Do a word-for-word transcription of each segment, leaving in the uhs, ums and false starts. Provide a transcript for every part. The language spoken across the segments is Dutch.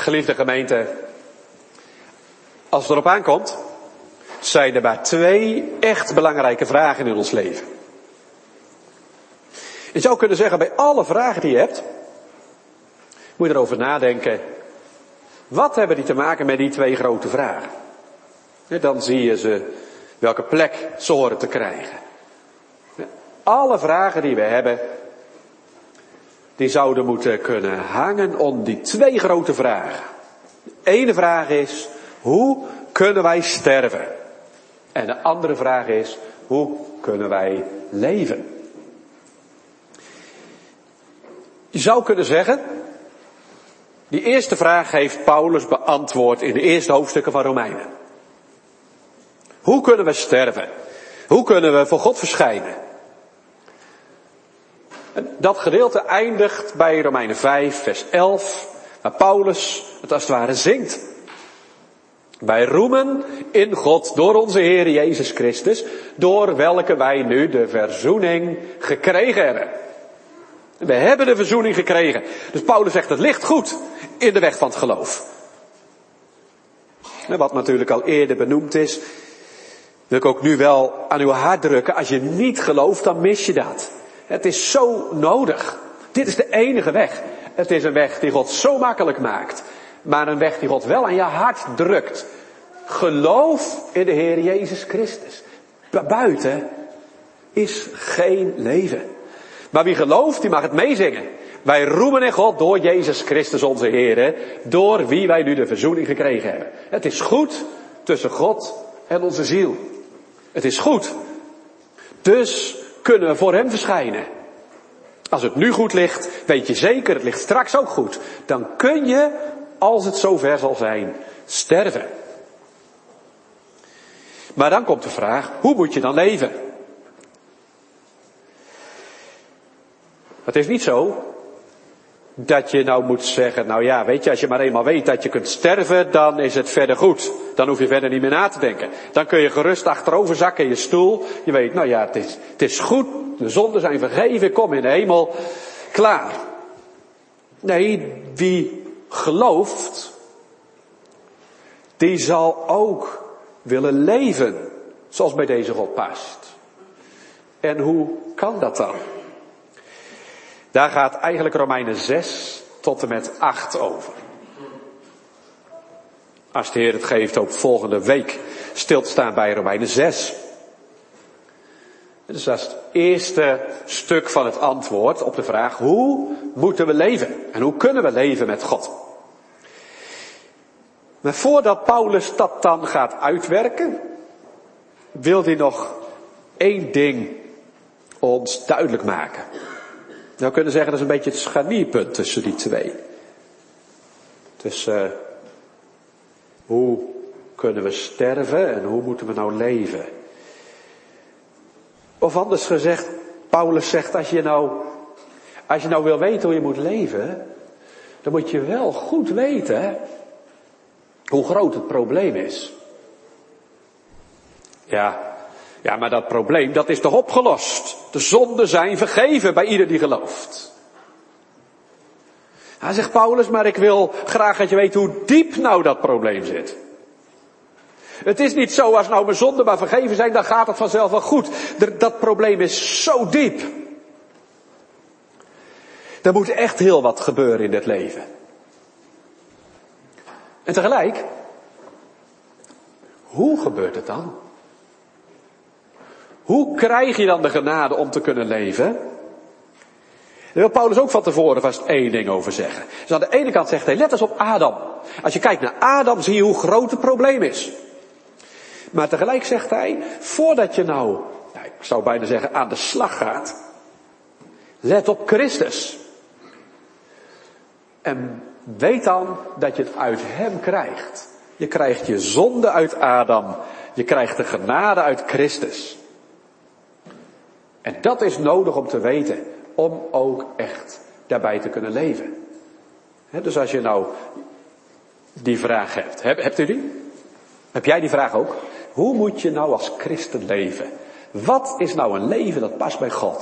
Geliefde gemeente, als het erop aankomt, zijn er maar twee echt belangrijke vragen in ons leven. Je zou kunnen zeggen, bij alle vragen die je hebt, moet je erover nadenken, wat hebben die te maken met die twee grote vragen? Dan zie je ze, welke plek ze horen te krijgen. Alle vragen die we hebben, die zouden moeten kunnen hangen om die twee grote vragen. De ene vraag is, hoe kunnen wij sterven? En de andere vraag is, hoe kunnen wij leven? Je zou kunnen zeggen, die eerste vraag heeft Paulus beantwoord in de eerste hoofdstukken van Romeinen. Hoe kunnen we sterven? Hoe kunnen we voor God verschijnen? En dat gedeelte eindigt bij Romeinen vijf, vers elf, waar Paulus het als het ware zingt. Wij roemen in God door onze Heer Jezus Christus, door welke wij nu de verzoening gekregen hebben. We hebben de verzoening gekregen. Dus Paulus zegt, het ligt goed in de weg van het geloof. En wat natuurlijk al eerder benoemd is, wil ik ook nu wel aan uw hart drukken. Als je niet gelooft, dan mis je dat. Het is zo nodig. Dit is de enige weg. Het is een weg die God zo makkelijk maakt. Maar een weg die God wel aan je hart drukt. Geloof in de Heer Jezus Christus. Buiten is geen leven. Maar wie gelooft, die mag het meezingen. Wij roemen in God door Jezus Christus onze Heer. Door wie wij nu de verzoening gekregen hebben. Het is goed tussen God en onze ziel. Het is goed. Dus kunnen we voor hem verschijnen. Als het nu goed ligt, weet je zeker, het ligt straks ook goed. Dan kun je, als het zover zal zijn, sterven. Maar dan komt de vraag, hoe moet je dan leven? Het is niet zo dat je nou moet zeggen, nou ja, weet je, als je maar eenmaal weet dat je kunt sterven, dan is het verder goed. Dan hoef je verder niet meer na te denken. Dan kun je gerust achterover zakken in je stoel. Je weet, nou ja, het is, het is goed, de zonden zijn vergeven, kom in de hemel, klaar. Nee, wie gelooft, die zal ook willen leven zoals bij deze God past. En hoe kan dat dan? Daar gaat eigenlijk Romeinen zes tot en met acht over. Als de Heer het geeft, ook volgende week stil te staan bij Romeinen zes. Dus dat is het eerste stuk van het antwoord op de vraag, hoe moeten we leven? En hoe kunnen we leven met God? Maar voordat Paulus dat dan gaat uitwerken, wil hij nog één ding ons duidelijk maken. Nou kunnen zeggen, dat is een beetje het scharnierpunt tussen die twee. Tussen uh, hoe kunnen we sterven en hoe moeten we nou leven? Of anders gezegd, Paulus zegt, als je nou, als je nou wil weten hoe je moet leven, dan moet je wel goed weten hoe groot het probleem is. Ja, ja, maar dat probleem, dat is toch opgelost? De zonden zijn vergeven bij ieder die gelooft. Hij zegt Paulus, maar ik wil graag dat je weet hoe diep nou dat probleem zit. Het is niet zo, als nou mijn zonden maar vergeven zijn, dan gaat het vanzelf wel goed. Dat probleem is zo diep. Er moet echt heel wat gebeuren in dit leven. En tegelijk, hoe gebeurt het dan? Hoe krijg je dan de genade om te kunnen leven? Daar wil Paulus ook van tevoren vast één ding over zeggen. Dus aan de ene kant zegt hij, let eens op Adam. Als je kijkt naar Adam, zie je hoe groot het probleem is. Maar tegelijk zegt hij, voordat je nou, nou, ik zou bijna zeggen, aan de slag gaat, let op Christus. En weet dan dat je het uit hem krijgt. Je krijgt je zonde uit Adam. Je krijgt de genade uit Christus. En dat is nodig om te weten, om ook echt daarbij te kunnen leven. He, dus als je nou die vraag hebt, heb, hebt u die? Heb jij die vraag ook? Hoe moet je nou als christen leven? Wat is nou een leven dat past bij God?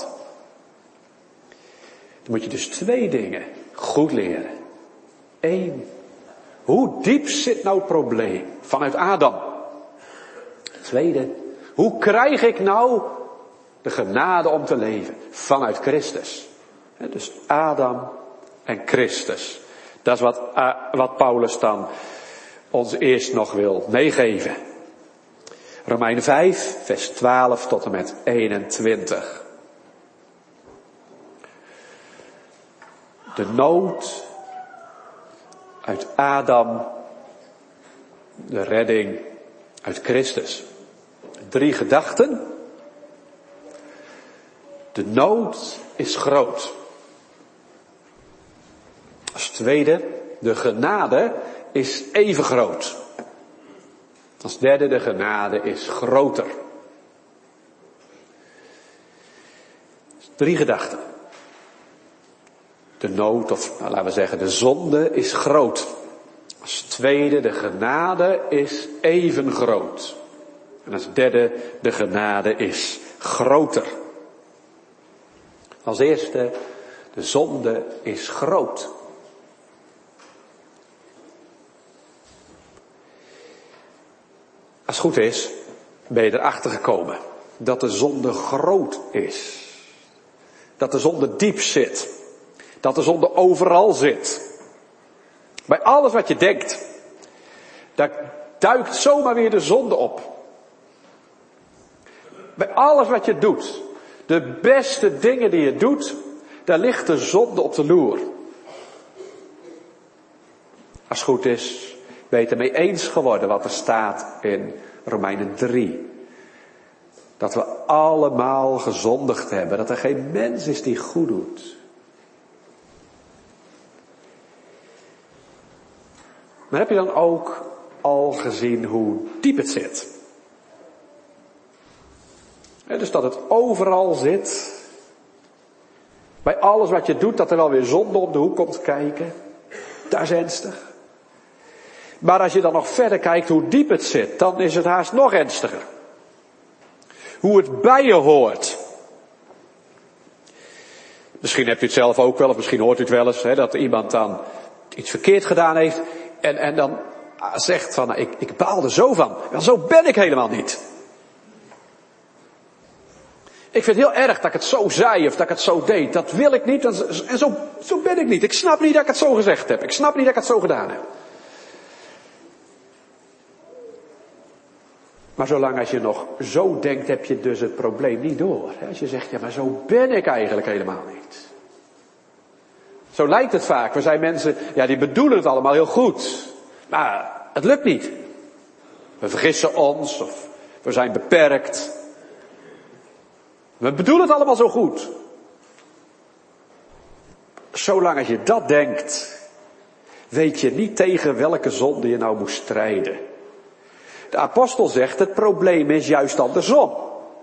Dan moet je dus twee dingen goed leren. Eén, Hoe diep zit nou het probleem? Vanuit Adam. Tweede, hoe krijg ik nou de genade om te leven? Vanuit Christus. Dus Adam en Christus. Dat is wat, wat Paulus dan ons eerst nog wil meegeven. Romeinen vijf, vers twaalf tot en met eenentwintig. De nood uit Adam, de redding uit Christus. Drie gedachten. De nood is groot. Als tweede, de genade is even groot. Als derde, de genade is groter. Drie gedachten. De nood, of nou, laten we zeggen, de zonde is groot. Als tweede, de genade is even groot. En als derde, de genade is groter. Als eerste, de zonde is groot. Als het goed is, ben je erachter gekomen dat de zonde groot is. Dat de zonde diep zit. Dat de zonde overal zit. Bij alles wat je denkt, daar duikt zomaar weer de zonde op. Bij alles wat je doet, de beste dingen die je doet, daar ligt de zonde op de loer. Als het goed is, ben je het ermee eens geworden wat er staat in Romeinen drie. Dat we allemaal gezondigd hebben, dat er geen mens is die goed doet. Maar heb je dan ook al gezien hoe diep het zit? Ja, dus dat het overal zit. Bij alles wat je doet, dat er wel weer zonde op de hoek komt kijken. Dat is ernstig. Maar als je dan nog verder kijkt hoe diep het zit, dan is het haast nog ernstiger. Hoe het bij je hoort. Misschien hebt u het zelf ook wel, of misschien hoort u het wel eens, hè, dat iemand dan iets verkeerd gedaan heeft. En, en dan zegt van, nou, ik, ik baal er zo van. Wel, zo ben ik helemaal niet. Ik vind het heel erg dat ik het zo zei of dat ik het zo deed. Dat wil ik niet en zo, zo ben ik niet. Ik snap niet dat ik het zo gezegd heb. Ik snap niet dat ik het zo gedaan heb. Maar zolang als je nog zo denkt, heb je dus het probleem niet door. Als je zegt, ja, maar zo ben ik eigenlijk helemaal niet. Zo lijkt het vaak. We zijn mensen, ja, die bedoelen het allemaal heel goed. Maar het lukt niet. We vergissen ons of we zijn beperkt. We bedoelen het allemaal zo goed. Zolang als je dat denkt, weet je niet tegen welke zonde je nou moet strijden. De apostel zegt, het probleem is juist andersom.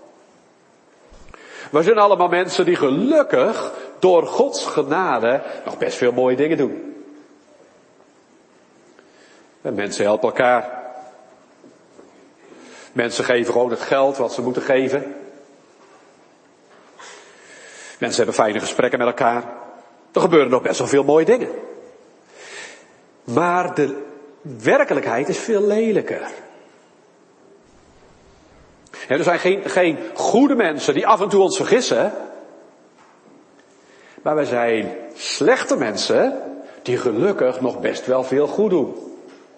We zijn allemaal mensen die gelukkig door Gods genade nog best veel mooie dingen doen. En mensen helpen elkaar. Mensen geven gewoon het geld wat ze moeten geven. Mensen hebben fijne gesprekken met elkaar. Er gebeuren nog best wel veel mooie dingen. Maar de werkelijkheid is veel lelijker. En er zijn geen, geen goede mensen die af en toe ons vergissen. Maar wij zijn slechte mensen die gelukkig nog best wel veel goed doen.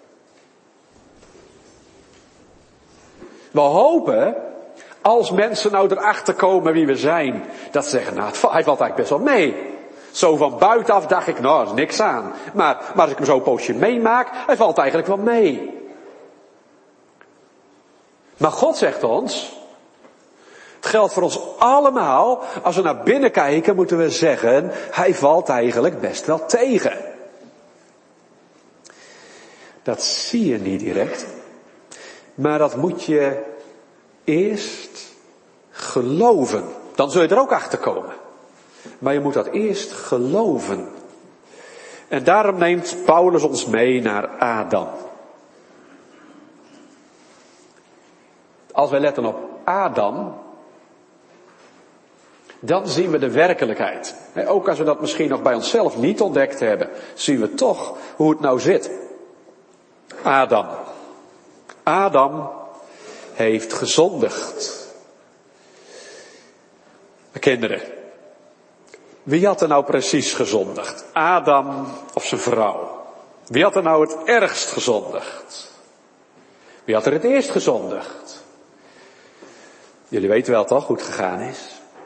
We hopen, als mensen nou erachter komen wie we zijn, dat ze zeggen, nou, hij valt eigenlijk best wel mee. Zo van buitenaf dacht ik, nou, er is niks aan. Maar, maar als ik hem zo een poosje meemaak, hij valt eigenlijk wel mee. Maar God zegt ons, het geldt voor ons allemaal, als we naar binnen kijken, moeten we zeggen, hij valt eigenlijk best wel tegen. Dat zie je niet direct. Maar dat moet je eerst geloven. Dan zul je er ook achter komen. Maar je moet dat eerst geloven. En daarom neemt Paulus ons mee naar Adam. Als wij letten op Adam, dan zien we de werkelijkheid. Ook als we dat misschien nog bij onszelf niet ontdekt hebben, zien we toch hoe het nou zit. Adam. Adam heeft gezondigd. Kinderen, wie had er nou precies gezondigd? Adam of zijn vrouw? Wie had er nou het ergst gezondigd? Wie had er het eerst gezondigd? Jullie weten wel toch hoe het gegaan is?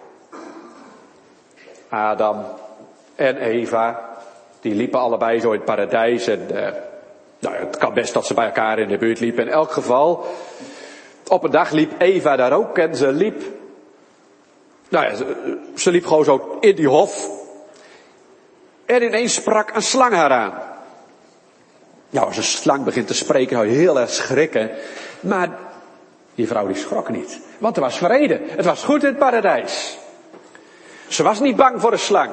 Adam en Eva, die liepen allebei zo in het paradijs. En uh, nou, het kan best dat ze bij elkaar in de buurt liepen. In elk geval, op een dag liep Eva daar ook en ze liep... Nou ja, ze, ze liep gewoon zo in die hof. En ineens sprak een slang haar aan. Nou, als een slang begint te spreken, zou je heel erg schrikken. Maar die vrouw die schrok niet. Want er was vrede. Het was goed in het paradijs. Ze was niet bang voor een slang.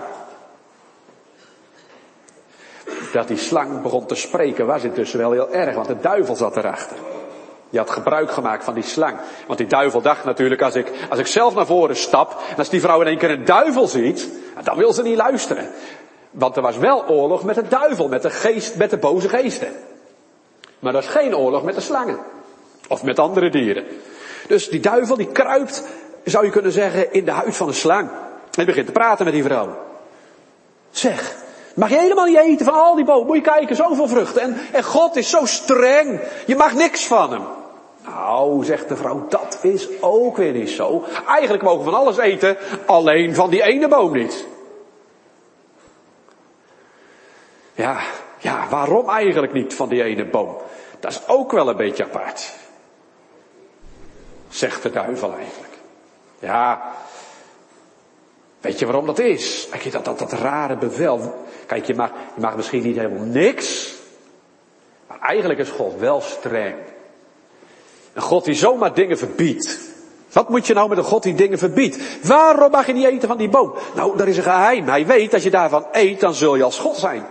Dat die slang begon te spreken was intussen wel heel erg. Want de duivel zat erachter. Die had gebruik gemaakt van die slang. Want die duivel dacht natuurlijk, als ik, als ik zelf naar voren stap, en als die vrouw in één keer een duivel ziet, dan wil ze niet luisteren. Want er was wel oorlog met de duivel, met de geest, met de boze geesten. Maar er is geen oorlog met de slangen. Of met andere dieren. Dus die duivel die kruipt, zou je kunnen zeggen, in de huid van een slang. En begint te praten met die vrouw. Zeg, mag je helemaal niet eten van al die bomen? Moet je kijken, zoveel vruchten. En, en God is zo streng. Je mag niks van hem. Nou, zegt de vrouw, dat is ook weer niet zo. Eigenlijk mogen we van alles eten, alleen van die ene boom niet. Ja, ja, waarom eigenlijk niet van die ene boom? Dat is ook wel een beetje apart. Zegt de duivel eigenlijk. Ja, weet je waarom dat is? Kijk, dat, dat, dat rare bevel. Kijk, je mag, je mag misschien niet helemaal niks. Maar eigenlijk is God wel streng. Een God die zomaar dingen verbiedt. Wat moet je nou met een God die dingen verbiedt? Waarom mag je niet eten van die boom? Nou, dat is een geheim. Hij weet, als je daarvan eet, dan zul je als God zijn.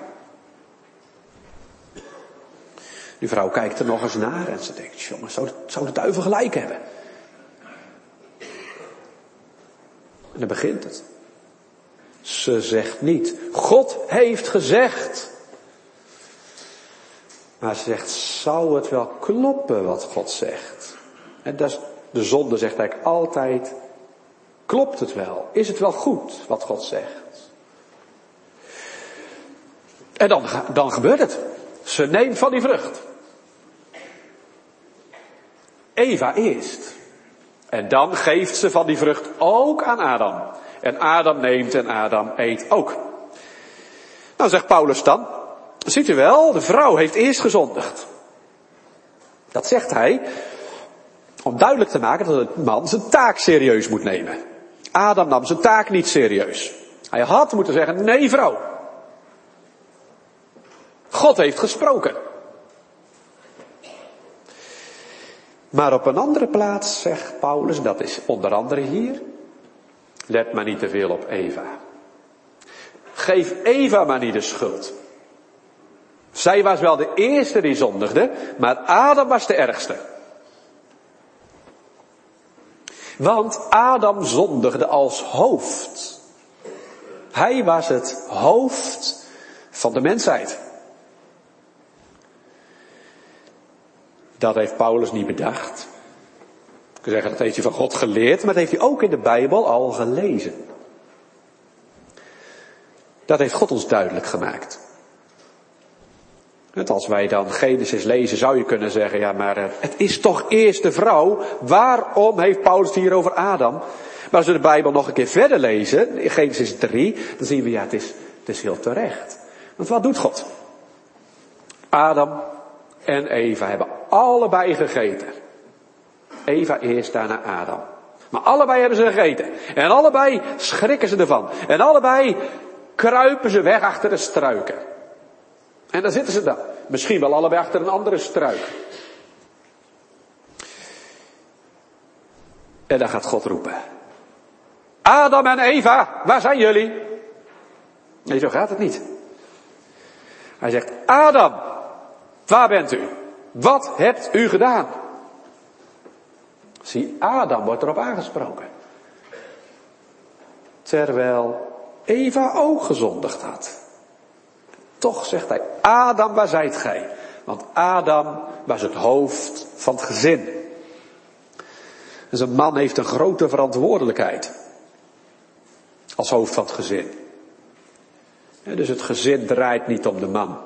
Die vrouw kijkt er nog eens naar en ze denkt, jongens, zou de, zou de duivel gelijk hebben? En dan begint het. Ze zegt niet, God heeft gezegd. Maar ze zegt, zou het wel kloppen wat God zegt? En dat is, de zonde zegt eigenlijk altijd, klopt het wel? Is het wel goed wat God zegt? En dan, dan gebeurt het. Ze neemt van die vrucht. Eva eerst. En dan geeft ze van die vrucht ook aan Adam. En Adam neemt en Adam eet ook. Nou zegt Paulus dan, ziet u wel, de vrouw heeft eerst gezondigd. Dat zegt hij om duidelijk te maken dat de man zijn taak serieus moet nemen. Adam nam zijn taak niet serieus. Hij had moeten zeggen, nee vrouw. God heeft gesproken. Maar op een andere plaats zegt Paulus, dat is onder andere hier, let maar niet te veel op Eva. Geef Eva maar niet de schuld. Zij was wel de eerste die zondigde, maar Adam was de ergste. Want Adam zondigde als hoofd. Hij was het hoofd van de mensheid. Dat heeft Paulus niet bedacht. Ik kan zeggen, dat heeft hij van God geleerd, maar dat heeft hij ook in de Bijbel al gelezen. Dat heeft God ons duidelijk gemaakt. En als wij dan Genesis lezen, zou je kunnen zeggen, ja maar het is toch eerst de vrouw. Waarom heeft Paulus het hier over Adam? Maar als we de Bijbel nog een keer verder lezen, in Genesis drie, dan zien we, ja het is, het is heel terecht. Want wat doet God? Adam en Eva hebben allebei gegeten. Eva eerst, daarna Adam. Maar allebei hebben ze gegeten. En allebei schrikken ze ervan. En allebei kruipen ze weg achter de struiken. En daar zitten ze dan. Misschien wel allebei achter een andere struik. En dan gaat God roepen. Adam en Eva, waar zijn jullie? Nee, zo gaat het niet. Hij zegt, Adam, waar bent u? Wat hebt u gedaan? Zie, Adam wordt erop aangesproken. Terwijl Eva ook gezondigd had. Toch zegt hij, Adam, waar zijt gij? Want Adam was het hoofd van het gezin. Dus een man heeft een grote verantwoordelijkheid. Als hoofd van het gezin. Dus het gezin draait niet om de man.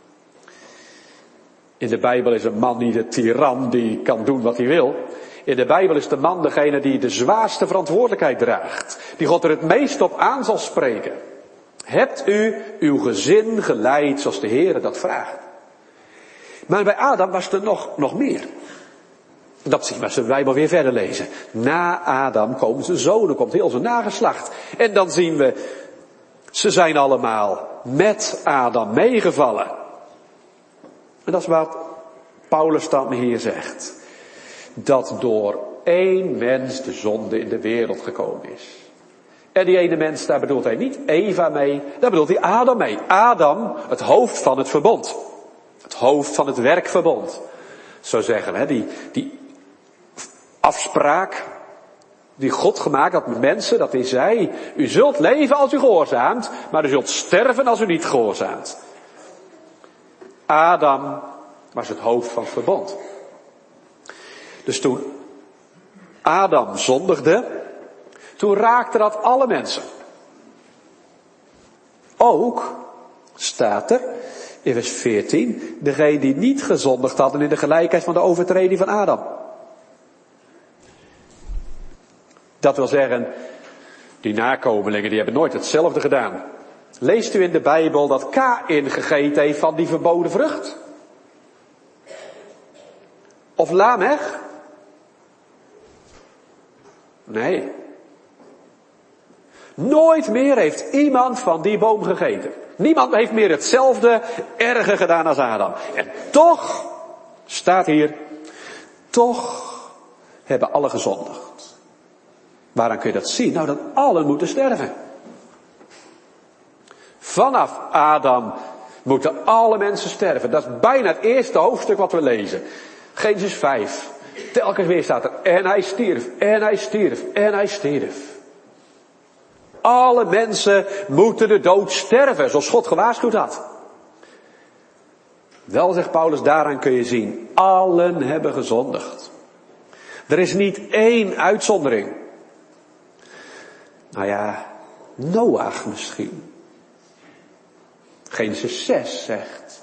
In de Bijbel is een man niet de tiran die kan doen wat hij wil. In de Bijbel is de man degene die de zwaarste verantwoordelijkheid draagt. Die God er het meest op aan zal spreken. Hebt u uw gezin geleid zoals de Heer dat vraagt? Maar bij Adam was er nog, nog meer. Dat zien we als we de Bijbel weer verder lezen. Na Adam komen zijn zonen, komt heel zijn nageslacht. En dan zien we, ze zijn allemaal met Adam meegevallen. En dat is wat Paulus dan hier zegt. Dat door één mens de zonde in de wereld gekomen is. En die ene mens, daar bedoelt hij niet Eva mee, daar bedoelt hij Adam mee. Adam, het hoofd van het verbond. Het hoofd van het werkverbond. Zo zeggen, hè, die, die afspraak die God gemaakt had met mensen, dat hij zei, u zult leven als u gehoorzaamt, maar u zult sterven als u niet gehoorzaamt. Adam was het hoofd van het verbond. Dus toen Adam zondigde, toen raakte dat alle mensen. Ook, staat er, in vers veertien, degene die niet gezondigd hadden in de gelijkheid van de overtreding van Adam. Dat wil zeggen, die nakomelingen die hebben nooit hetzelfde gedaan. Leest u in de Bijbel dat Kaïn gegeten heeft van die verboden vrucht? Of Lamech? Nee. Nooit meer heeft iemand van die boom gegeten. Niemand heeft meer hetzelfde erge gedaan als Adam. En toch, staat hier, toch hebben alle gezondigd. Waaraan kun je dat zien? Nou, dat allen moeten sterven. Vanaf Adam moeten alle mensen sterven. Dat is bijna het eerste hoofdstuk wat we lezen. Genesis vijf. Telkens weer staat er, en hij stierf, en hij stierf, en hij stierf. Alle mensen moeten de dood sterven, zoals God gewaarschuwd had. Wel, zegt Paulus, daaraan kun je zien, allen hebben gezondigd. Er is niet één uitzondering. Nou ja, Noach misschien. Genesis zes zegt.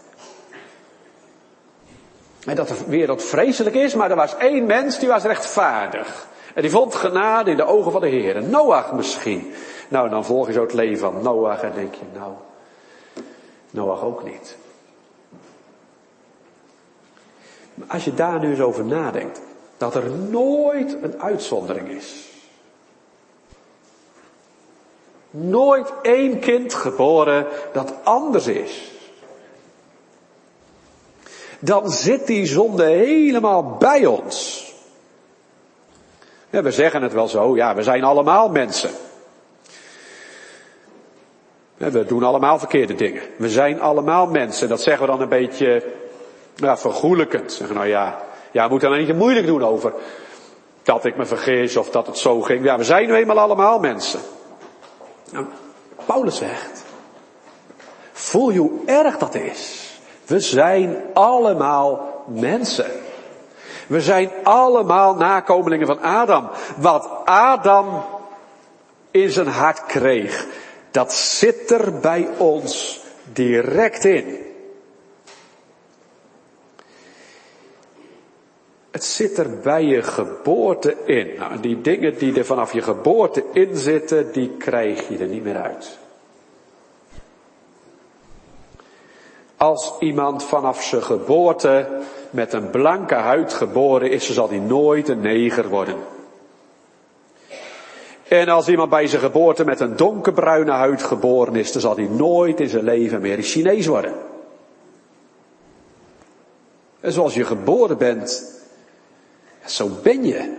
En dat de wereld vreselijk is, maar er was één mens die was rechtvaardig. En die vond genade in de ogen van de Heer. Noach misschien. Nou, dan volg je zo het leven van Noach en denk je, nou, Noach ook niet. Maar als je daar nu eens over nadenkt, dat er nooit een uitzondering is. Nooit één kind geboren dat anders is. Dan zit die zonde helemaal bij ons. Ja, we zeggen het wel zo, ja, we zijn allemaal mensen. Ja, we doen allemaal verkeerde dingen. We zijn allemaal mensen. Dat zeggen we dan een beetje, ja, vergoelijkend. Zeggen, nou ja, ja, we moeten er niet te moeilijk doen over dat ik me vergis of dat het zo ging. Ja, we zijn nu eenmaal allemaal mensen. Nou, Paulus zegt, voel je hoe erg dat is. We zijn allemaal mensen. We zijn allemaal nakomelingen van Adam. Wat Adam in zijn hart kreeg, dat zit er bij ons direct in. Het zit er bij je geboorte in. Nou, die dingen die er vanaf je geboorte in zitten, die krijg je er niet meer uit. Als iemand vanaf zijn geboorte met een blanke huid geboren is, dan zal hij nooit een neger worden. En als iemand bij zijn geboorte met een donkerbruine huid geboren is, dan zal hij nooit in zijn leven meer een Chinees worden. En zoals je geboren bent, zo ben je.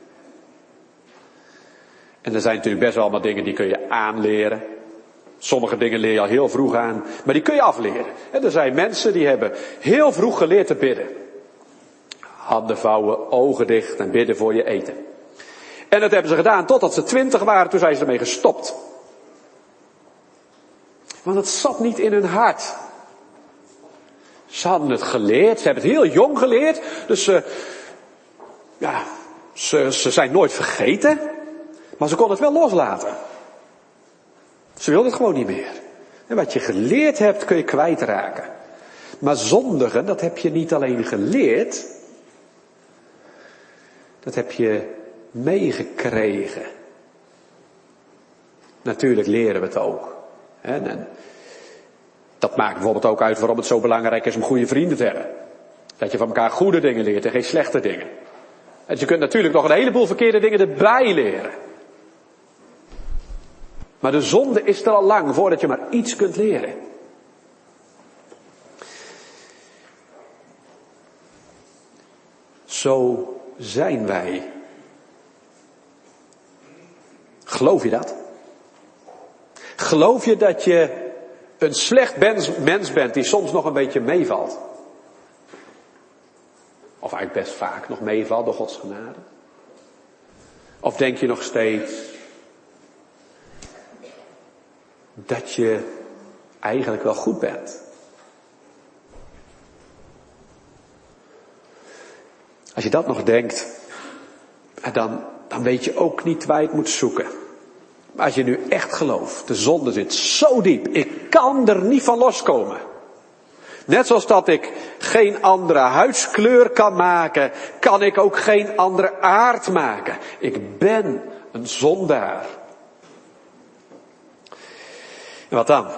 En er zijn natuurlijk best wel allemaal dingen die kun je aanleren. Sommige dingen leer je al heel vroeg aan, maar die kun je afleren. En er zijn mensen die hebben heel vroeg geleerd te bidden. Handen vouwen, ogen dicht en bidden voor je eten. En dat hebben ze gedaan totdat ze twintig waren, toen zijn ze ermee gestopt. Want het zat niet in hun hart. Ze hadden het geleerd, ze hebben het heel jong geleerd. Dus ze, ja, ze, ze zijn nooit vergeten. Maar ze konden het wel loslaten. Ze wilden het gewoon niet meer. En wat je geleerd hebt kun je kwijtraken. Maar zondigen, dat heb je niet alleen geleerd. Dat heb je meegekregen. Natuurlijk leren we het ook. En, en dat maakt bijvoorbeeld ook uit waarom het zo belangrijk is om goede vrienden te hebben. Dat je van elkaar goede dingen leert en geen slechte dingen. En je kunt natuurlijk nog een heleboel verkeerde dingen erbij leren. Maar de zonde is er al lang voordat je maar iets kunt leren. Zo zijn wij. Geloof je dat? Geloof je dat je een slecht mens bent die soms nog een beetje meevalt? Of eigenlijk best vaak nog meevalt door Gods genade? Of denk je nog steeds dat je eigenlijk wel goed bent? Als je dat nog denkt, dan, dan weet je ook niet waar je het moet zoeken. Maar als je nu echt gelooft, de zonde zit zo diep, ik kan er niet van loskomen. Net zoals dat ik geen andere huidskleur kan maken, kan ik ook geen andere aard maken. Ik ben een zondaar. En wat dan?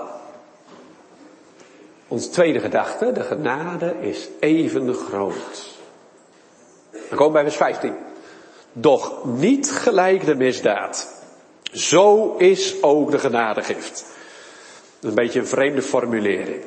Onze tweede gedachte, de genade is even groot. Dan komen we bij vers vijftien. Doch niet gelijk de misdaad. Zo is ook de genadegift. Dat is een beetje een vreemde formulering.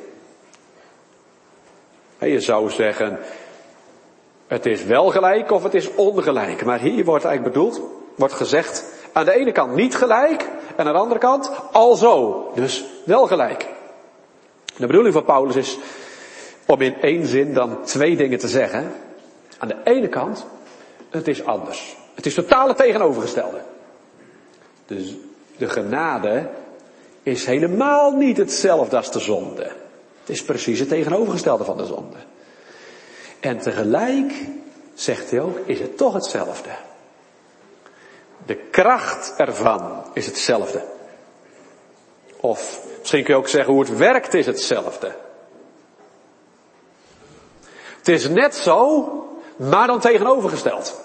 Je zou zeggen, het is wel gelijk of het is ongelijk. Maar hier wordt eigenlijk bedoeld, wordt gezegd, aan de ene kant niet gelijk en aan de andere kant alzo. Dus wel gelijk. De bedoeling van Paulus is om in één zin dan twee dingen te zeggen. Aan de ene kant, het is anders. Het is totaal het tegenovergestelde. Dus de genade is helemaal niet hetzelfde als de zonde. Het is precies het tegenovergestelde van de zonde. En tegelijk, zegt hij ook, is het toch hetzelfde. De kracht ervan is hetzelfde. Of misschien kun je ook zeggen hoe het werkt is hetzelfde. Het is net zo, maar dan tegenovergesteld.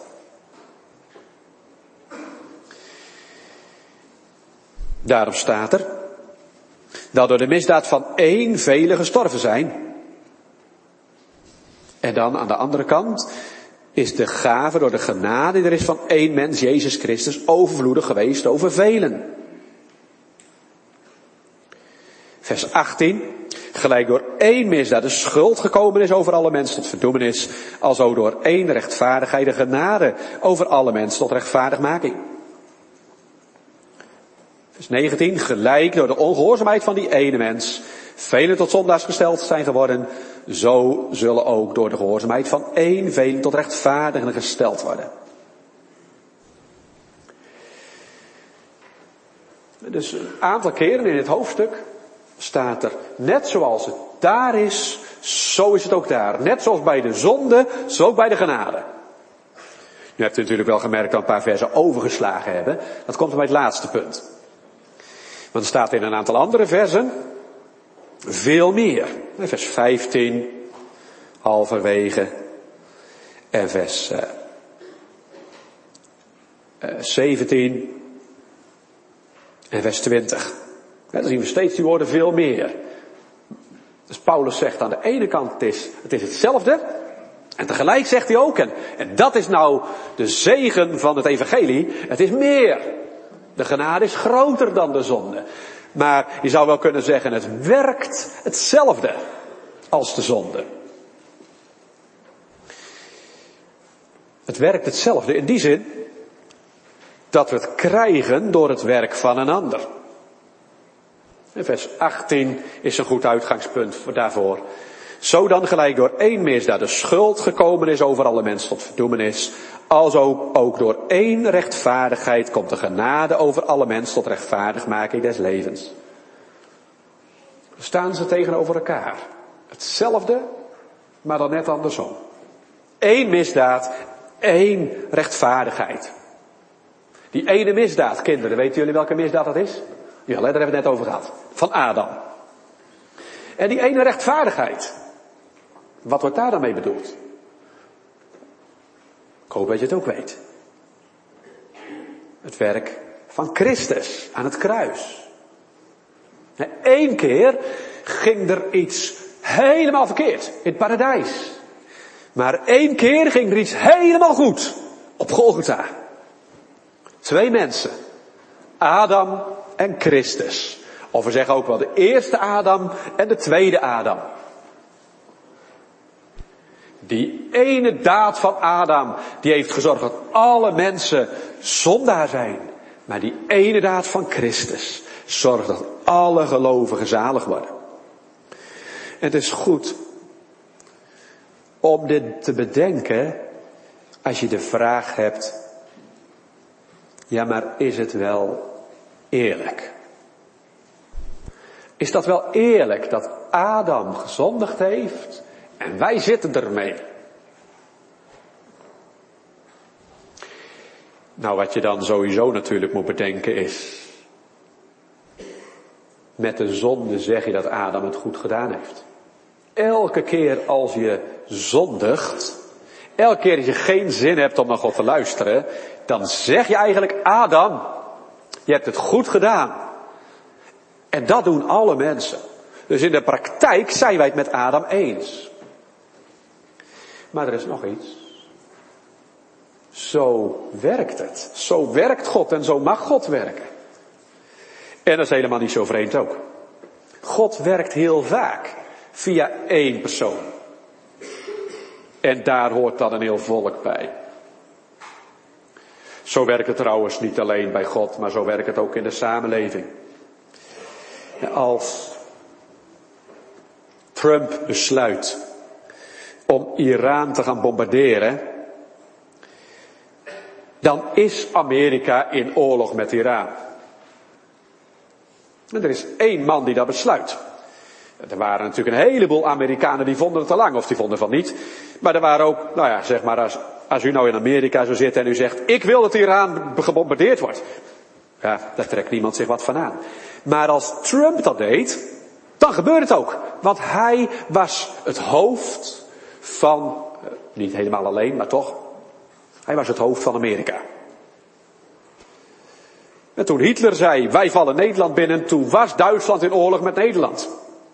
Daarom staat er dat door de misdaad van één velen gestorven zijn. En dan aan de andere kant is de gave door de genade die er is van één mens, Jezus Christus, overvloedig geweest over velen. Vers achttien. Gelijk door één misdaad de schuld gekomen is over alle mensen tot verdoemenis, alzo door één rechtvaardigheid de genade over alle mensen tot rechtvaardigmaking. Vers negentien. Gelijk door de ongehoorzaamheid van die ene mens velen tot zondaars gesteld zijn geworden, zo zullen ook door de gehoorzaamheid van één velen tot rechtvaardigen gesteld worden. Dus een aantal keren in dit hoofdstuk staat er, net zoals het daar is, zo is het ook daar. Net zoals bij de zonde, zo ook bij de genade. Nu hebt u natuurlijk wel gemerkt dat we een paar versen overgeslagen hebben. Dat komt bij het laatste punt. Want er staat in een aantal andere versen veel meer. Vers vijftien, halverwege, en vers uh, uh, zeventien en vers twintig. Ja, dan zien we steeds die woorden veel meer. Dus Paulus zegt aan de ene kant het is, het is hetzelfde. En tegelijk zegt hij ook, en, en dat is nou de zegen van het evangelie, het is meer. De genade is groter dan de zonde. Maar je zou wel kunnen zeggen, het werkt hetzelfde als de zonde. Het werkt hetzelfde in die zin dat we het krijgen door het werk van een ander. Vers achttien is een goed uitgangspunt voor daarvoor. Zo dan gelijk door één misdaad de schuld gekomen is over alle mensen tot verdoemenis, alzo ook door één rechtvaardigheid komt de genade over alle mensen tot rechtvaardigmaking des levens. Staan ze tegenover elkaar. Hetzelfde Maar dan net andersom. Eén misdaad, één rechtvaardigheid. Die ene misdaad, kinderen, weten jullie welke misdaad dat is? Ja, daar hebben we het net over gehad. Van Adam. En die ene rechtvaardigheid. Wat wordt daar dan mee bedoeld? Ik hoop dat je het ook weet. Het werk van Christus aan het kruis. Eén keer ging er iets helemaal verkeerd in het paradijs. Maar één keer ging er iets helemaal goed op Golgotha. Twee mensen. Adam en Christus. Of we zeggen ook wel de eerste Adam en de tweede Adam. Die ene daad van Adam, die heeft gezorgd dat alle mensen zondaar zijn. Maar die ene daad van Christus zorgt dat alle gelovigen zalig worden. En het is goed om dit te bedenken als je de vraag hebt, ja, maar is het wel eerlijk? Is dat wel eerlijk dat Adam gezondigd heeft en wij zitten ermee? Nou, wat je dan sowieso natuurlijk moet bedenken is, met de zonde zeg je dat Adam het goed gedaan heeft. Elke keer als je zondigt, elke keer als je geen zin hebt om naar God te luisteren, dan zeg je eigenlijk, Adam, je hebt het goed gedaan. En dat doen alle mensen. Dus in de praktijk zijn wij het met Adam eens. Maar er is nog iets. Zo werkt het. Zo werkt God en zo mag God werken. En dat is helemaal niet zo vreemd ook. God werkt heel vaak via één persoon. En daar hoort dan een heel volk bij. Zo werkt het trouwens niet alleen bij God, maar zo werkt het ook in de samenleving. Als Trump besluit om Iran te gaan bombarderen, dan is Amerika in oorlog met Iran. En er is één man die dat besluit. Er waren natuurlijk een heleboel Amerikanen die vonden het te lang, of die vonden van niet. Maar er waren ook, nou ja, zeg maar, als, als u nou in Amerika zou zitten en u zegt, ik wil dat Iran gebombardeerd wordt. Ja, daar trekt niemand zich wat van aan. Maar als Trump dat deed, dan gebeurde het ook. Want hij was het hoofd van, niet helemaal alleen, maar toch, hij was het hoofd van Amerika. En toen Hitler zei, wij vallen Nederland binnen, toen was Duitsland in oorlog met Nederland.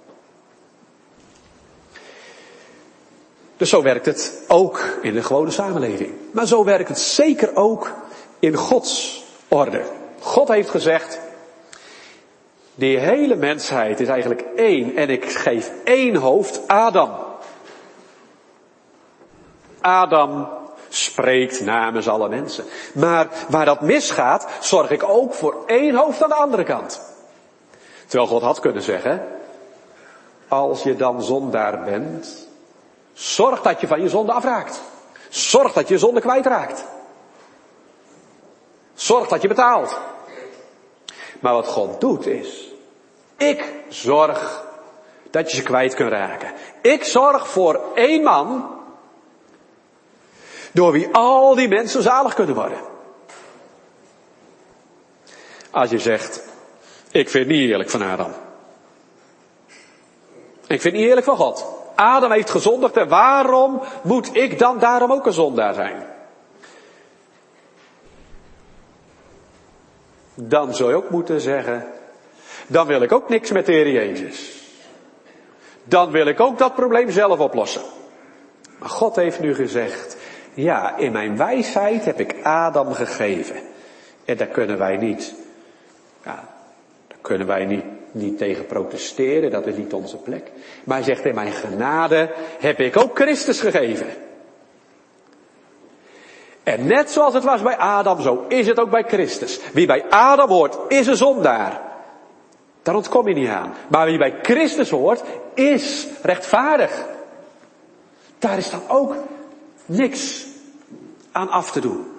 Dus zo werkt het ook in de gewone samenleving. Maar zo werkt het zeker ook in Gods orde. God heeft gezegd, die hele mensheid is eigenlijk één en ik geef één hoofd, Adam. Adam spreekt namens alle mensen. Maar waar dat misgaat, zorg ik ook voor één hoofd aan de andere kant. Terwijl God had kunnen zeggen, als je dan zondaar bent, zorg dat je van je zonde afraakt. Zorg dat je je zonde kwijtraakt. Zorg dat je betaalt. Maar wat God doet is, ik zorg dat je ze kwijt kunt raken. Ik zorg voor één man, door wie al die mensen zalig kunnen worden. Als je zegt, ik vind het niet eerlijk van Adam. Ik vind het niet eerlijk van God. Adam heeft gezondigd en waarom moet ik dan daarom ook een zondaar zijn? Dan zul je ook moeten zeggen, dan wil ik ook niks met de Heer Jezus. Dan wil ik ook dat probleem zelf oplossen. Maar God heeft nu gezegd, ja, in mijn wijsheid heb ik Adam gegeven. En daar kunnen wij niet, ja, daar kunnen wij niet, niet tegen protesteren, dat is niet onze plek. Maar hij zegt, in mijn genade heb ik ook Christus gegeven. En net zoals het was bij Adam, zo is het ook bij Christus. Wie bij Adam hoort, is een zondaar. Daar ontkom je niet aan. Maar wie bij Christus hoort, is rechtvaardig. Daar is dan ook niks aan af te doen.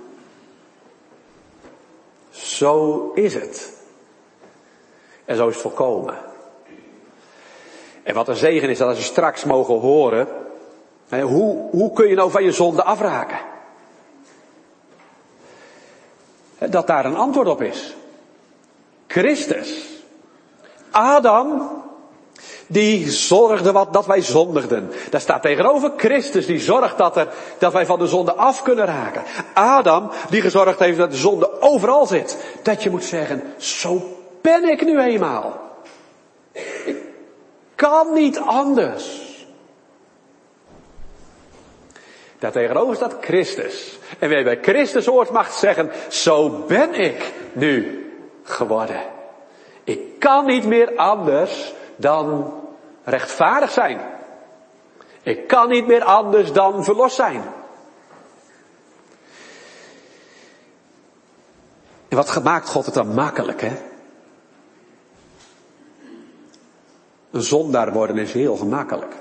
Zo is het. En zo is het volkomen. En wat een zegen is dat als we straks mogen horen Hoe, hoe kun je nou van je zonde afraken? Dat daar een antwoord op is. Christus. Adam, die zorgde wat, dat wij zondigden. Daar staat tegenover Christus, die zorgt dat, er, dat wij van de zonde af kunnen raken. Adam, die gezorgd heeft dat de zonde overal zit. Dat je moet zeggen, zo ben ik nu eenmaal. Ik kan niet anders. Daar tegenover staat Christus. En wie bij Christus hoort mag zeggen, zo ben ik nu geworden. Ik kan niet meer anders dan rechtvaardig zijn. Ik kan niet meer anders dan verlost zijn. En wat maakt God het dan makkelijk, hè? Een zondaar worden is heel gemakkelijk.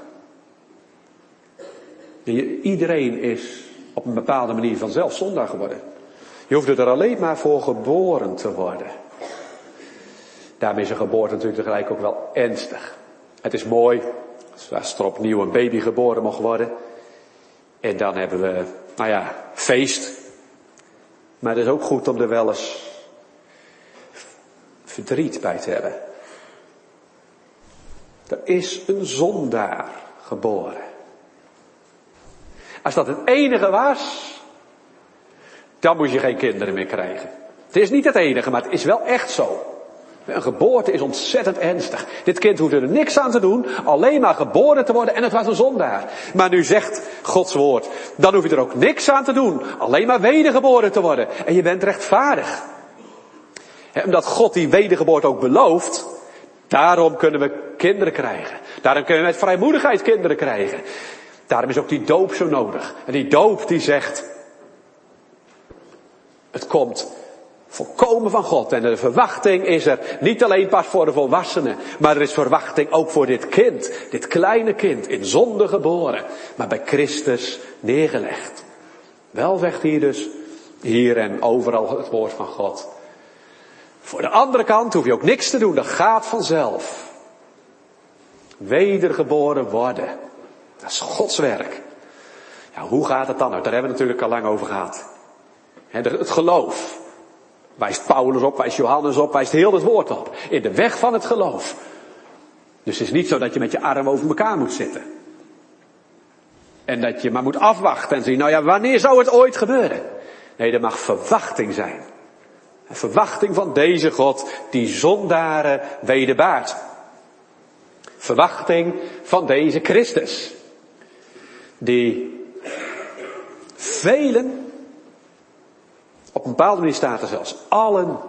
Iedereen is op een bepaalde manier vanzelf zondaar geworden. Je hoeft er alleen maar voor geboren te worden. Daarmee is een geboorte natuurlijk tegelijk ook wel ernstig. Het is mooi als er opnieuw een baby geboren mag worden. En dan hebben we, nou ja, feest. Maar het is ook goed om er wel eens verdriet bij te hebben. Er is een zondaar geboren. Als dat het enige was, dan moet je geen kinderen meer krijgen. Het is niet het enige, maar het is wel echt zo. Een geboorte is ontzettend ernstig. Dit kind hoefde er niks aan te doen, alleen maar geboren te worden en het was een zondaar. Maar nu zegt Gods woord, dan hoef je er ook niks aan te doen, alleen maar wedergeboren te worden. En je bent rechtvaardig. He, omdat God die wedergeboorte ook belooft, daarom kunnen we kinderen krijgen. Daarom kunnen we met vrijmoedigheid kinderen krijgen. Daarom is ook die doop zo nodig. En die doop die zegt, het komt volkomen van God. En de verwachting is er niet alleen pas voor de volwassenen, maar er is verwachting ook voor dit kind. Dit kleine kind, in zonde geboren, maar bij Christus neergelegd. Wel zegt hier dus, hier en overal het woord van God. Voor de andere kant hoef je ook niks te doen, dat gaat vanzelf. Wedergeboren worden. Dat is Gods werk. Ja, hoe gaat het dan? Daar hebben we natuurlijk al lang over gehad. He, het geloof. Wijst Paulus op, wijst Johannes op, wijst heel het woord op. In de weg van het geloof. Dus het is niet zo dat je met je arm over elkaar moet zitten. En dat je maar moet afwachten en zien, nou ja, wanneer zou het ooit gebeuren? Nee, er mag verwachting zijn. Een verwachting van deze God die zondaren wederbaart. Verwachting van deze Christus. Die velen, op een bepaalde manier staat er zelfs, allen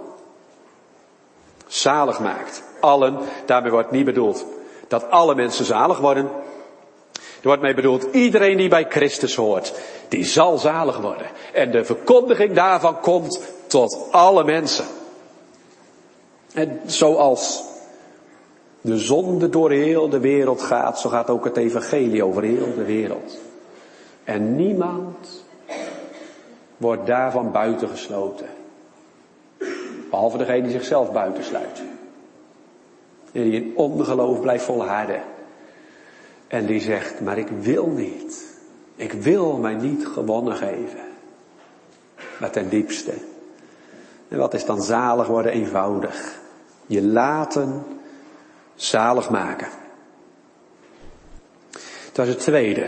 zalig maakt. Allen, daarmee wordt niet bedoeld dat alle mensen zalig worden. Er wordt mee bedoeld, iedereen die bij Christus hoort, die zal zalig worden. En de verkondiging daarvan komt tot alle mensen. En zoals de zonde door heel de wereld gaat, zo gaat ook het evangelie over heel de wereld. En niemand wordt daarvan buitengesloten. Behalve degene die zichzelf buitensluit. En die in ongeloof blijft volharden. En die zegt, maar ik wil niet. Ik wil mij niet gewonnen geven. Maar ten diepste. En wat is dan zalig worden? Eenvoudig. Je laten zalig maken. Dat is het tweede.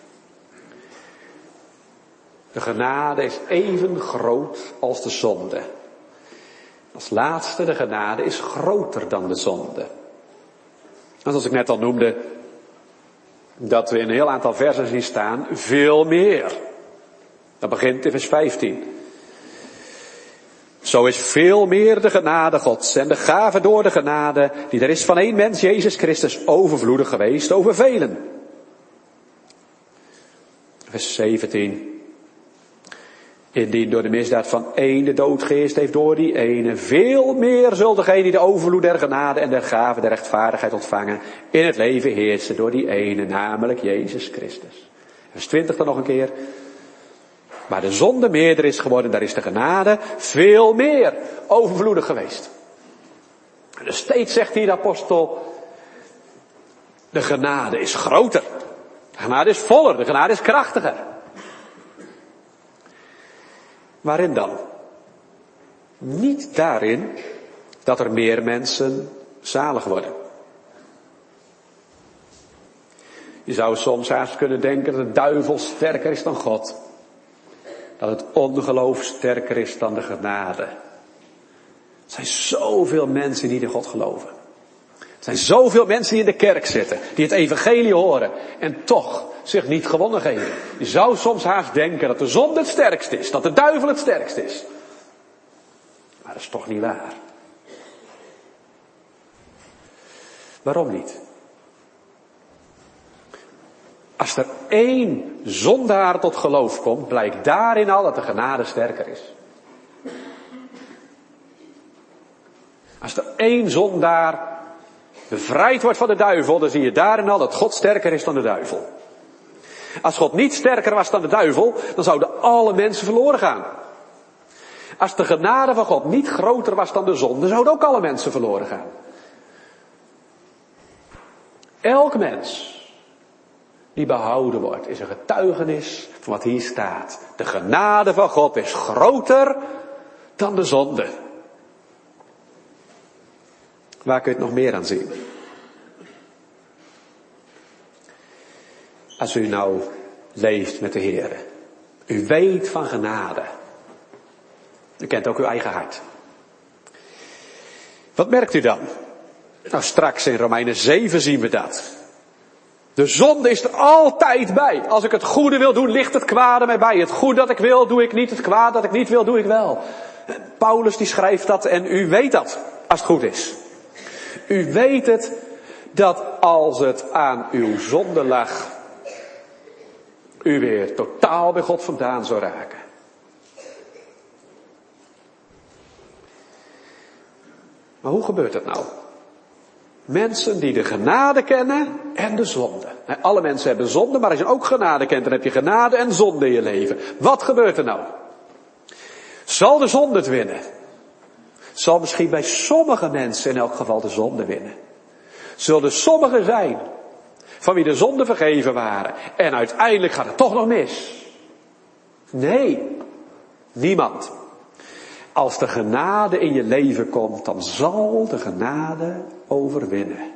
De genade is even groot als de zonde. Als laatste, de genade is groter dan de zonde. En zoals ik net al noemde, dat we in een heel aantal versen zien staan, veel meer. Dat begint in vers vijftien. Zo is veel meer de genade Gods en de gave door de genade die er is van één mens, Jezus Christus, overvloedig geweest over velen. Vers zeventien. Indien door de misdaad van één de dood geheerst heeft door die ene, veel meer zult degene die de overvloed der genade en der gave der rechtvaardigheid ontvangen, in het leven heersen door die ene, namelijk Jezus Christus. Vers twintig dan nog een keer. Waar de zonde meerder is geworden, daar is de genade veel meer overvloedig geweest. Dus steeds zegt hier de apostel, de genade is groter. De genade is voller, de genade is krachtiger. Waarin dan? Niet daarin dat er meer mensen zalig worden. Je zou soms haast kunnen denken dat de duivel sterker is dan God. Dat het ongeloof sterker is dan de genade. Er zijn zoveel mensen die in God geloven. Er zijn zoveel mensen die in de kerk zitten, die het evangelie horen en toch zich niet gewonnen geven. Je zou soms haast denken dat de zonde het sterkst is, dat de duivel het sterkst is. Maar dat is toch niet waar. Waarom niet? Als er één zondaar tot geloof komt, blijkt daarin al dat de genade sterker is. Als er één zondaar bevrijd wordt van de duivel, dan zie je daarin al dat God sterker is dan de duivel. Als God niet sterker was dan de duivel, dan zouden alle mensen verloren gaan. Als de genade van God niet groter was dan de zonde, zouden ook alle mensen verloren gaan. Elk mens die behouden wordt, is een getuigenis van wat hier staat. De genade van God is groter dan de zonde. Waar kun je het nog meer aan zien? Als u nou leeft met de Heer. U weet van genade. U kent ook uw eigen hart. Wat merkt u dan? Nou, straks in Romeinen zeven zien we dat. De zonde is er altijd bij. Als ik het goede wil doen, ligt het kwade mij bij. Het goede dat ik wil, doe ik niet. Het kwaad dat ik niet wil, doe ik wel. Paulus die schrijft dat en u weet dat, als het goed is. U weet het, dat als het aan uw zonde lag, u weer totaal bij God vandaan zou raken. Maar hoe gebeurt dat nou? Mensen die de genade kennen en de zonde. Alle mensen hebben zonde, maar als je ook genade kent, dan heb je genade en zonde in je leven. Wat gebeurt er nou? Zal de zonde het winnen? Zal misschien bij sommige mensen in elk geval de zonde winnen. Zullen er sommigen zijn van wie de zonden vergeven waren en uiteindelijk gaat het toch nog mis? Nee, niemand. Als de genade in je leven komt, dan zal de genade overwinnen.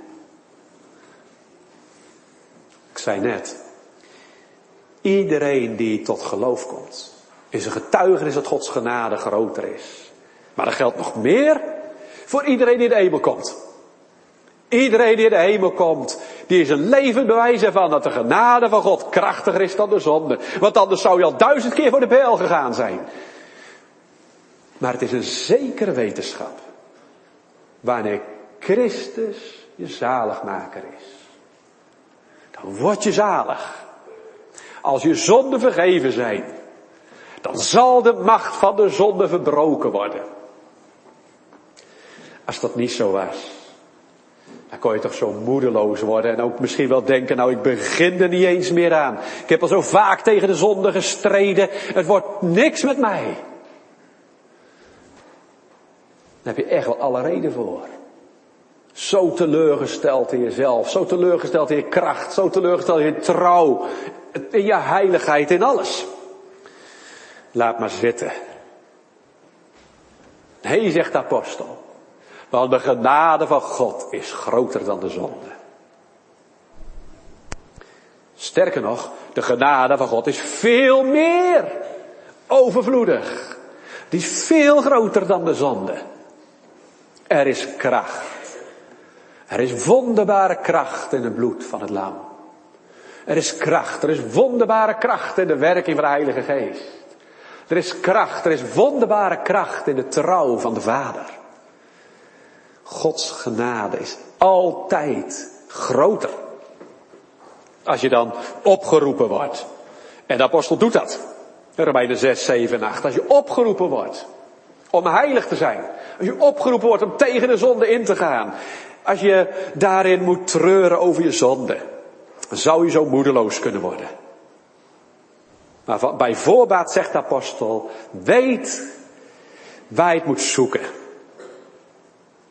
Ik zei net, iedereen die tot geloof komt, is een getuigenis dat Gods genade groter is. Maar dat geldt nog meer voor iedereen die in de hemel komt. Iedereen die in de hemel komt, die is een levend bewijs ervan dat de genade van God krachtiger is dan de zonde. Want anders zou je al duizend keer voor de bijl gegaan zijn. Maar het is een zekere wetenschap. Wanneer Christus je zaligmaker is. Dan word je zalig. Als je zonden vergeven zijn. Dan zal de macht van de zonde verbroken worden. Als dat niet zo was. Dan kon je toch zo moedeloos worden. En ook misschien wel denken, nou ik begin er niet eens meer aan. Ik heb al zo vaak tegen de zonde gestreden. Het wordt niks met mij. Daar heb je echt wel alle reden voor. Zo teleurgesteld in jezelf. Zo teleurgesteld in je kracht. Zo teleurgesteld in je trouw. In je heiligheid. In alles. Laat maar zitten. Nee, zegt de apostel. Want de genade van God is groter dan de zonde. Sterker nog, de genade van God is veel meer overvloedig. Die is veel groter dan de zonde. Er is kracht. Er is wonderbare kracht in het bloed van het lam. Er is kracht, er is wonderbare kracht in de werking van de Heilige Geest. Er is kracht, er is wonderbare kracht in de trouw van de Vader. Gods genade is altijd groter. Als je dan opgeroepen wordt. En de apostel doet dat. Romeinen zes, zeven en acht. Als je opgeroepen wordt om heilig te zijn. Als je opgeroepen wordt om tegen de zonde in te gaan. Als je daarin moet treuren over je zonde. Dan zou je zo moedeloos kunnen worden. Maar bij voorbaat zegt de apostel. Weet waar je het moet zoeken.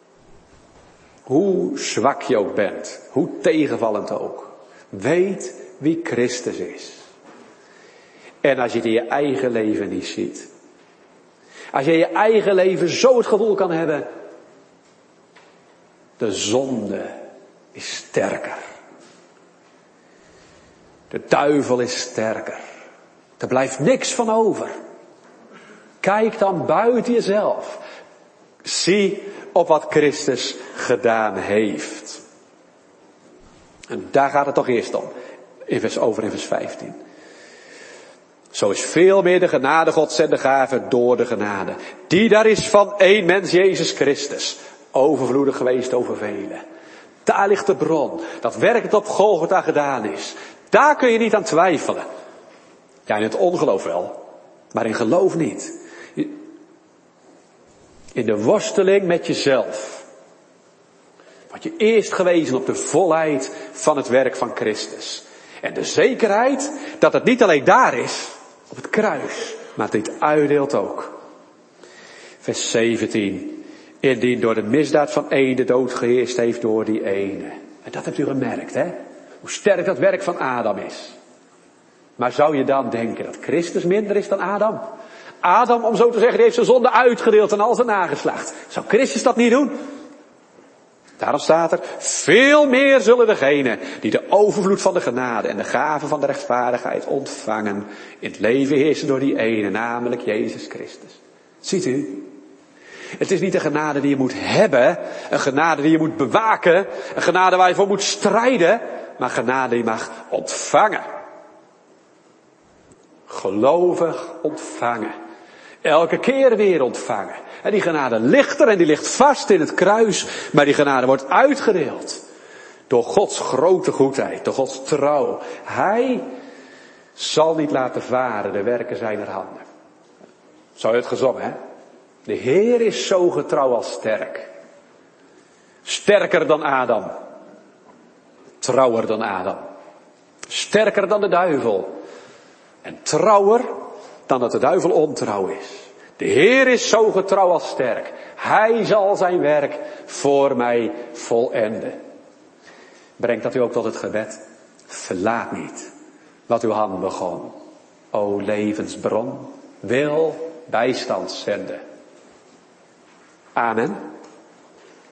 Hoe zwak je ook bent. Hoe tegenvallend ook. Weet wie Christus is. En als je het in je eigen leven niet ziet. Als je in je eigen leven zo het gevoel kan hebben. De zonde is sterker. De duivel is sterker. Er blijft niks van over. Kijk dan buiten jezelf. Zie op wat Christus gedaan heeft. En daar gaat het toch eerst om. In vers over in vers vijftien. Zo is veel meer de genade Gods en de gave door de genade. Die daar is van één mens, Jezus Christus. Overvloedig geweest over velen. Daar ligt de bron. Dat werkelijk op Golgotha gedaan is. Daar kun je niet aan twijfelen. Ja, in het ongeloof wel. Maar in geloof niet. In de worsteling met jezelf. Word je eerst gewezen op de volheid van het werk van Christus. En de zekerheid dat het niet alleen daar is, op het kruis, maar dit uitdeelt ook. Vers zeventien. Indien door de misdaad van één de dood geheerst heeft door die ene. En dat hebt u gemerkt, hè? Hoe sterk dat werk van Adam is. Maar zou je dan denken dat Christus minder is dan Adam? Adam, om zo te zeggen, die heeft zijn zonde uitgedeeld aan al zijn nageslacht. Zou Christus dat niet doen? Daarom staat er, veel meer zullen degenen die de overvloed van de genade en de gave van de rechtvaardigheid ontvangen, in het leven heersen door die ene, namelijk Jezus Christus. Ziet u? Het is niet een genade die je moet hebben, een genade die je moet bewaken, een genade waar je voor moet strijden, maar genade die je mag ontvangen. Gelovig ontvangen. Elke keer weer ontvangen. En die genade ligt er en die ligt vast in het kruis. Maar die genade wordt uitgedeeld. Door Gods grote goedheid. Door Gods trouw. Hij zal niet laten varen de werken zijner handen. Zo je het gezongen, hè? De Heer is zo getrouw als sterk. Sterker dan Adam. Trouwer dan Adam. Sterker dan de duivel. En trouwer dan dat de duivel ontrouw is. De Heer is zo getrouw als sterk. Hij zal zijn werk voor mij volenden. Brengt dat u ook tot het gebed. Verlaat niet wat uw hand begon. O levensbron, wil bijstand zenden. Amen.